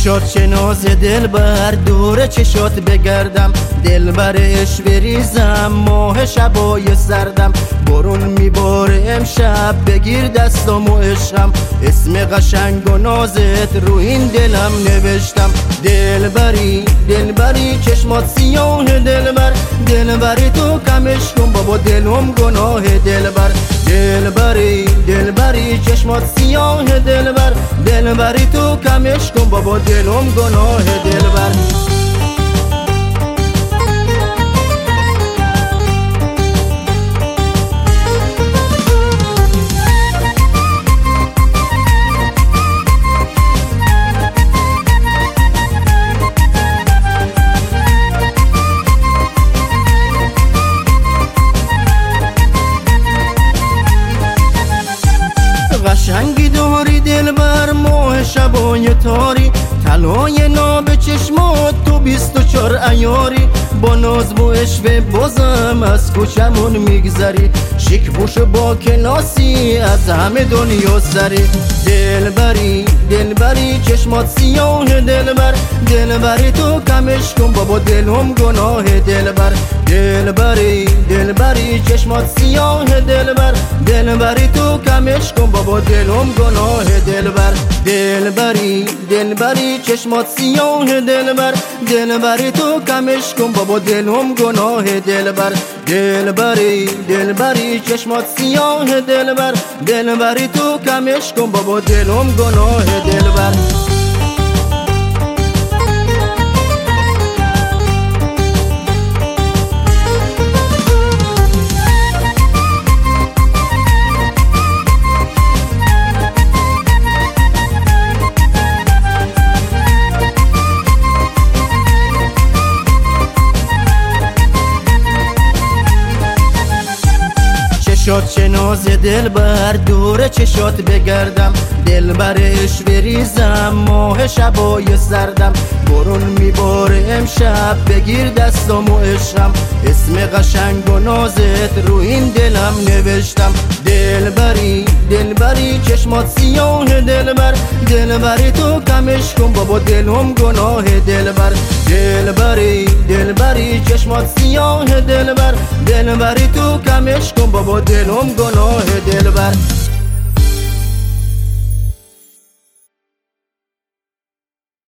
شد شناز دلبر دور چشات بگردم، دلبرش بریزم ماه شبای سردم. برون میباره امشب بگیر دستم و عشقم، اسم قشنگ و نازت رو این دلم نوشتم. دلبری دلبری چشمات سیاه دلبر، دلبری تو کمش کن بابا دلم گناه دلبر. دلبری دلبری چشمات سیاه دلبر، دلبری تو کمش کن بابا دلم گناه دلبر. قشنگی داری دلبر ماه شبای تاری، طلای ناب چشمات تو 24 عیاری. با ناز و عشوه بازم از کوچمون میگذری، شیک پوش با کناسی از همه دنیا سری. دلبری دلبری چشمات سیاه دلبر، دلبری تو کمش کن بابا دلم گناه دلبر. دلبری دلبری چشمات سیاه دلبر، دلبری تو کمش کن بابا دلم گناه دلبر. دلبری دلبری چشمات سیاه دلبر، دلبری تو کمش کن بابا دلم گناه دلبر. دلبری دلبری چشمات سیاه دلبر، دلبری تو کمش کن بابا دلم گناه دلبر. شد شناز دلبر دور چشات بگردم، دلبرش بریزم ماه شبای سردم. برون میباره امشب بگیر دستم و عشقم، اسم قشنگ و نازت رو این دلم نوشتم. دلبری دلبری چشمات سیاه دلبر، دلبری تو کمش کن بابا دلم گناه دلبر. دلبری دلبری چشمات سیاه دلبر، دلبری تو کمش کن بابا دلم گناه دلبر.